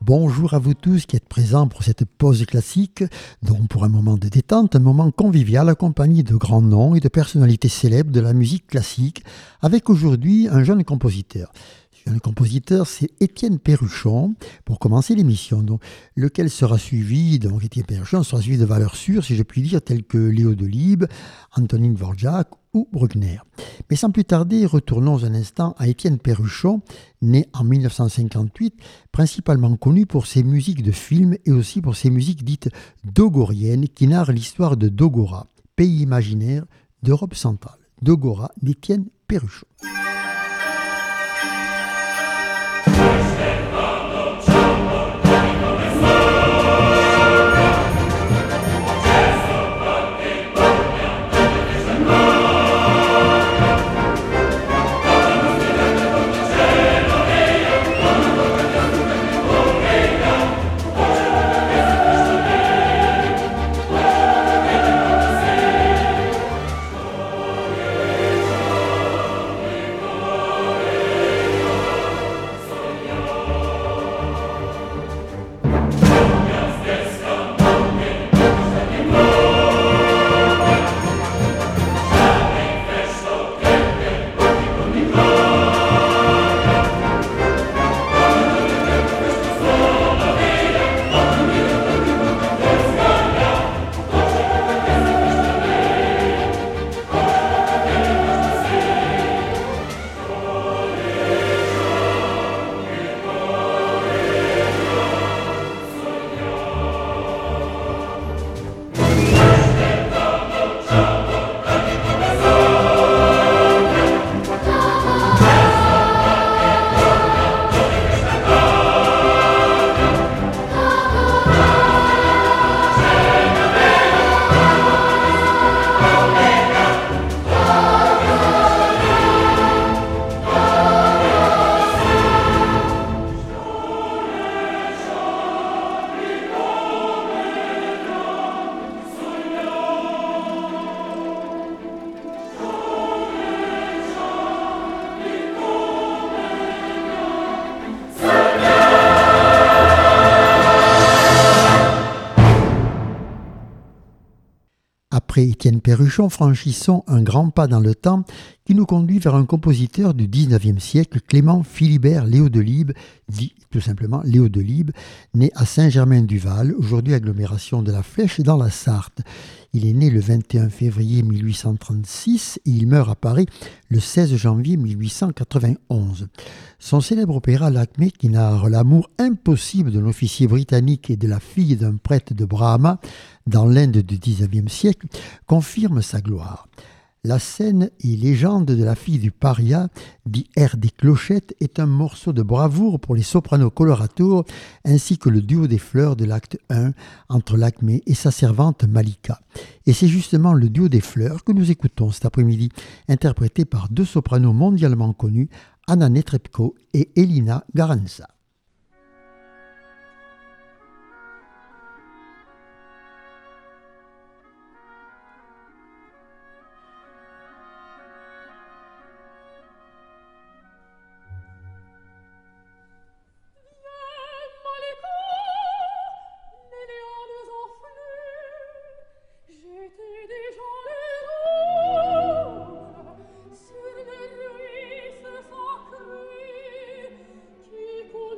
Bonjour à vous tous qui êtes présents pour cette pause classique, donc pour un moment de détente, un moment convivial accompagné de grands noms et de personnalités célèbres de la musique classique, avec aujourd'hui un jeune compositeur. Ce jeune compositeur, c'est Étienne Perruchon, pour commencer l'émission, donc, lequel sera suivi, donc Étienne Perruchon sera suivi de valeurs sûres, si je puis dire, telles que Léo Delibes, Antonin Dvorak ou Bruckner. Mais sans plus tarder, retournons un instant à Étienne Perruchon, né en 1958, principalement connu pour ses musiques de films et aussi pour ses musiques dites dogoriennes qui narrent l'histoire de Dogora, pays imaginaire d'Europe centrale. Dogora d'Étienne Perruchon. Après Étienne Perruchon, franchissons un grand pas dans le temps qui nous conduit vers un compositeur du XIXe siècle, Clément Philibert Léo Delibes, dit tout simplement Léo Delibes, né à Saint-Germain-du-Val, aujourd'hui agglomération de la Flèche dans la Sarthe. Il est né le 21 février 1836 et il meurt à Paris le 16 janvier 1891. Son célèbre opéra L'Acmé, qui narre l'amour impossible d'un officier britannique et de la fille d'un prêtre de Brahma dans l'Inde du XIXe siècle, confirme sa gloire. La scène et légende de la fille du paria, dit Air des clochettes, est un morceau de bravoure pour les sopranos coloratours ainsi que le duo des fleurs de l'acte 1 entre l'Acmé et sa servante Malika. Et c'est justement le duo des fleurs que nous écoutons cet après-midi, interprété par deux sopranos mondialement connus, Anna Netrebko et Elina Garanca. Sur les ruisseaux sacrés qui coulent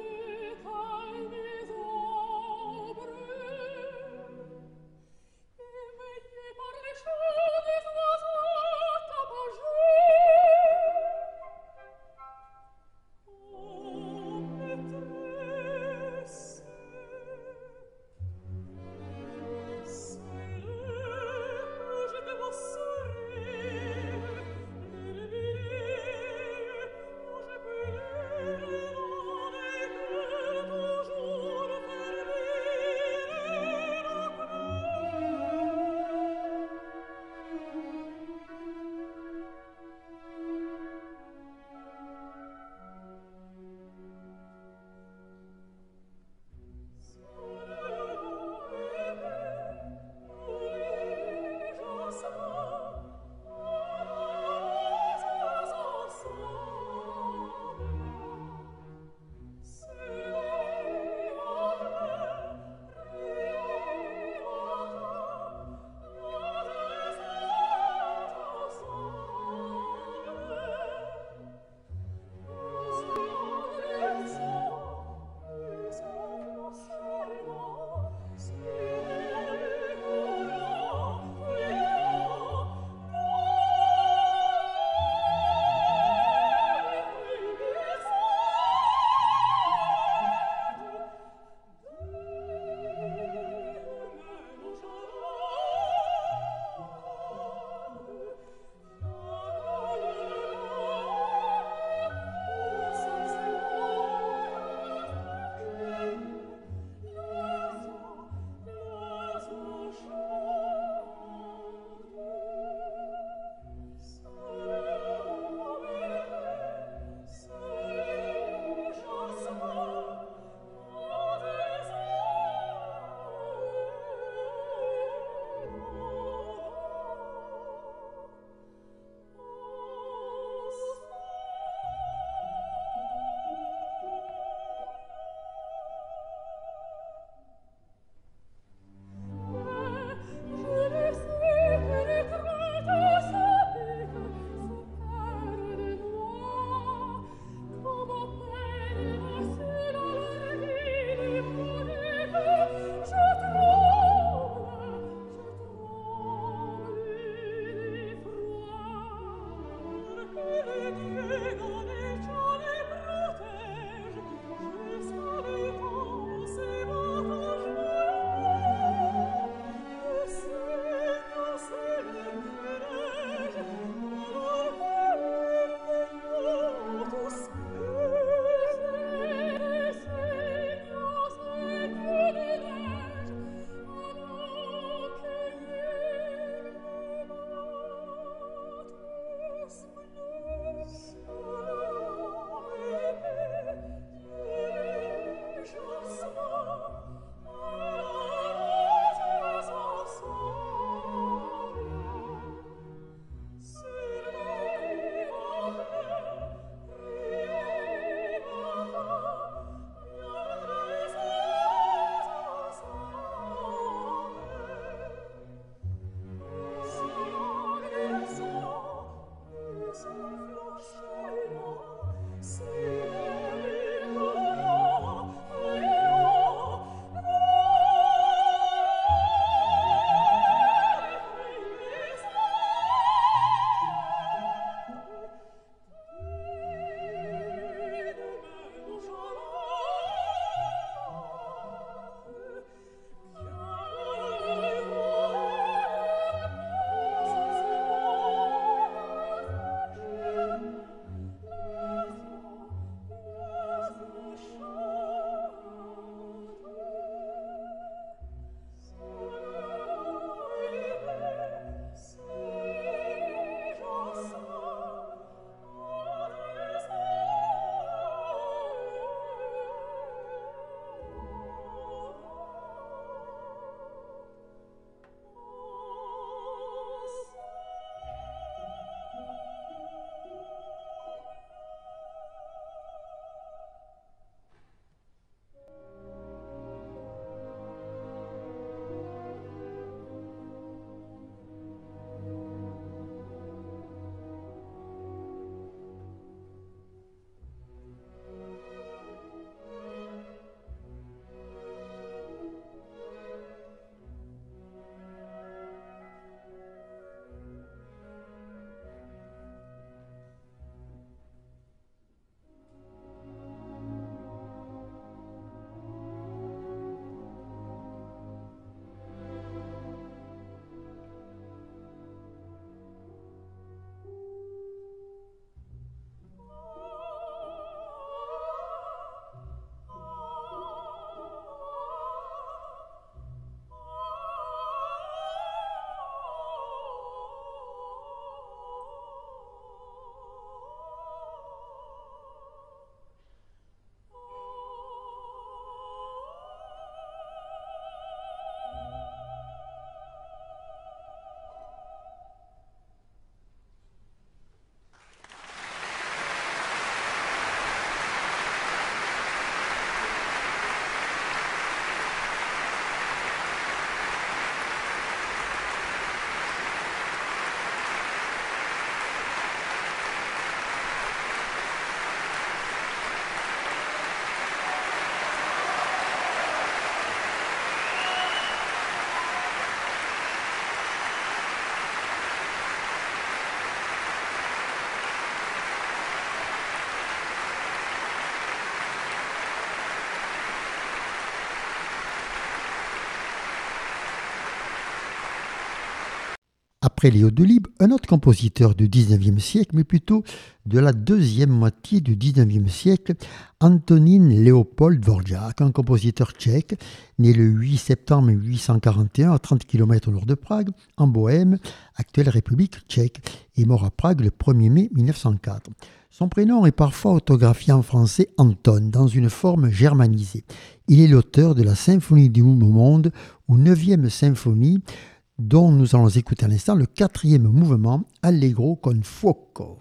après Léo Delibes, un autre compositeur du XIXe siècle, mais plutôt de la deuxième moitié du XIXe siècle, Antonín Leopold Dvořák, un compositeur tchèque, né le 8 septembre 1841 à 30 km au nord de Prague, en Bohême, actuelle République tchèque, et mort à Prague le 1er mai 1904. Son prénom est parfois orthographié en français Anton, dans une forme germanisée. Il est l'auteur de la Symphonie du monde, ou 9e symphonie, dont nous allons écouter à l'instant le 4e mouvement, Allegro con fuoco.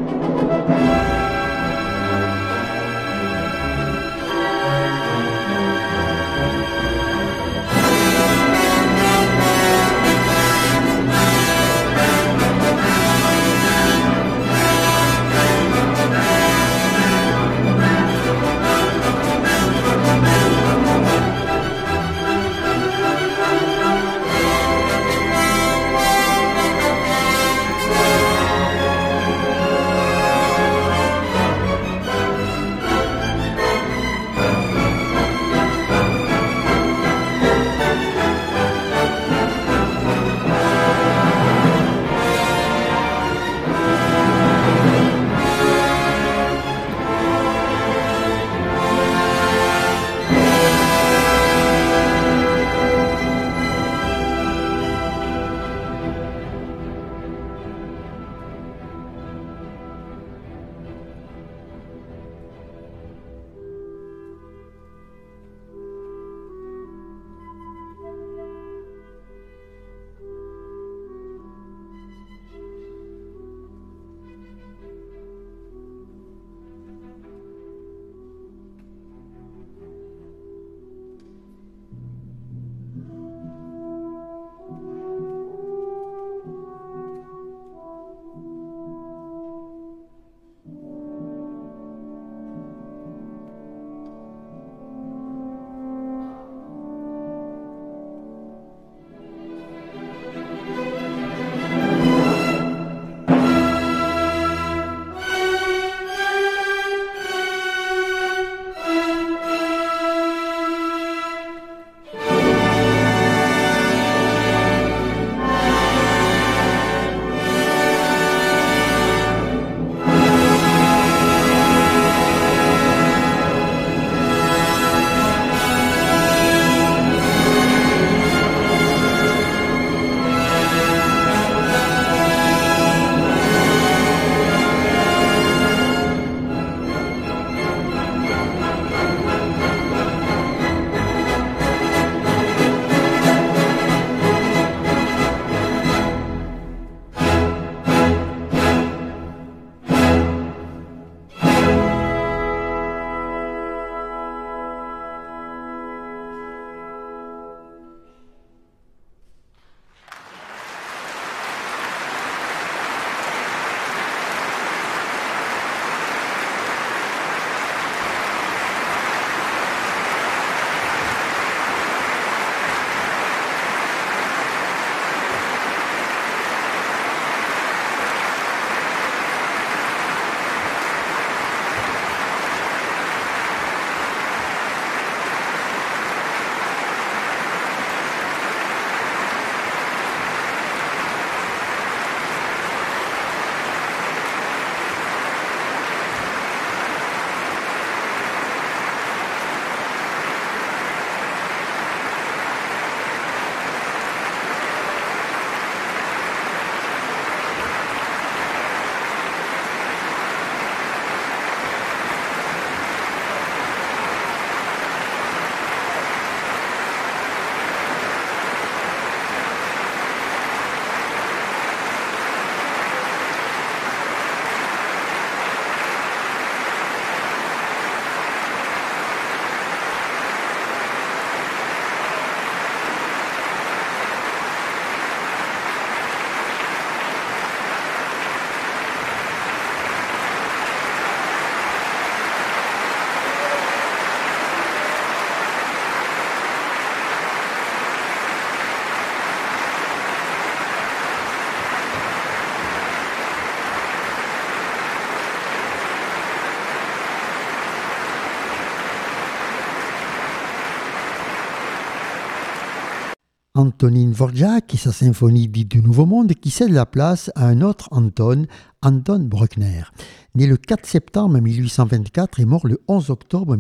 Antonín Dvořák et sa symphonie dite du Nouveau Monde qui cède la place à un autre Anton Bruckner, né le 4 septembre 1824 et mort le 11 octobre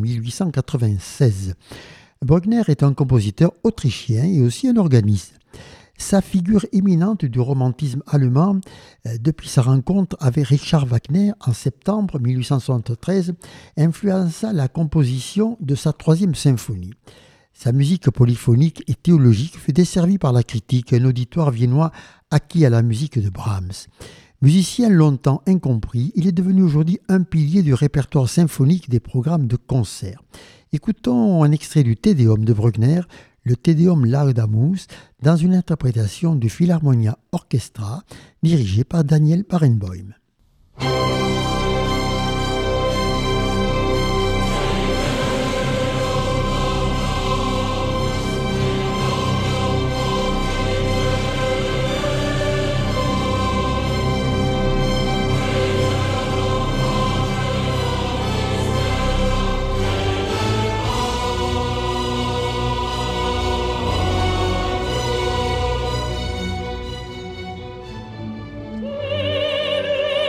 1896. Bruckner est un compositeur autrichien et aussi un organiste. Sa figure éminente du romantisme allemand, depuis sa rencontre avec Richard Wagner en septembre 1873, influença la composition de sa troisième symphonie. Sa musique polyphonique et théologique fut desservie par la critique, un auditoire viennois acquis à la musique de Brahms. Musicien longtemps incompris, il est devenu aujourd'hui un pilier du répertoire symphonique des programmes de concert. Écoutons un extrait du Te Deum de Bruckner, le Te Deum Laudamus, dans une interprétation du Philharmonia Orchestra dirigé par Daniel Barenboim. Thank you.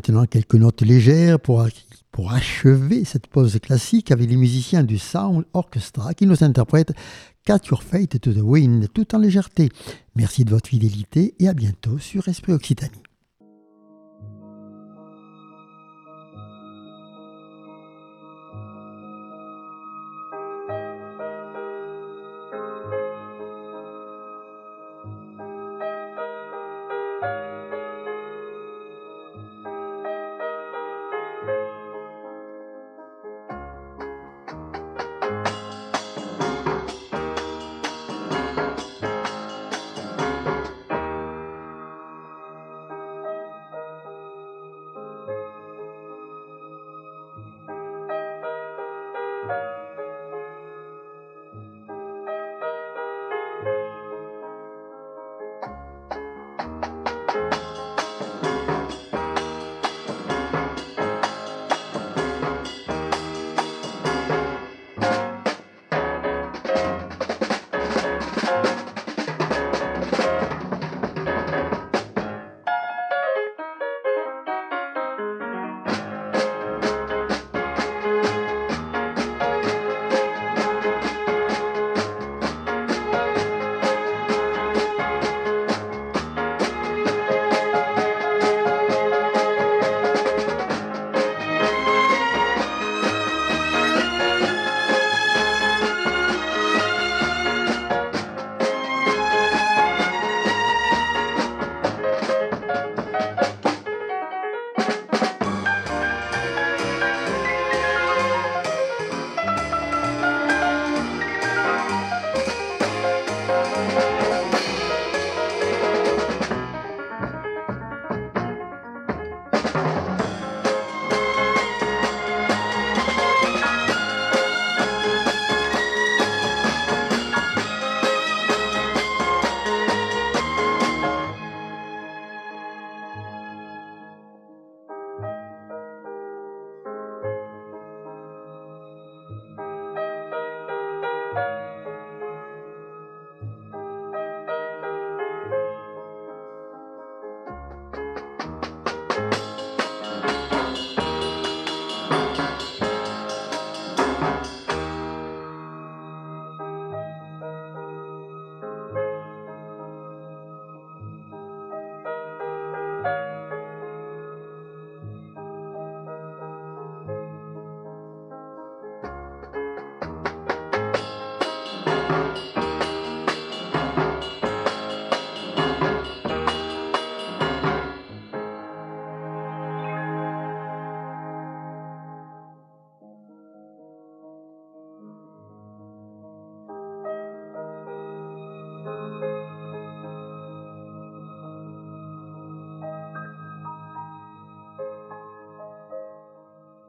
maintenant quelques notes légères pour achever cette pause classique avec les musiciens du Sound Orchestra qui nous interprètent Cut Your Fate to the Wind tout en légèreté. Merci de votre fidélité et à bientôt sur Esprit Occitanie.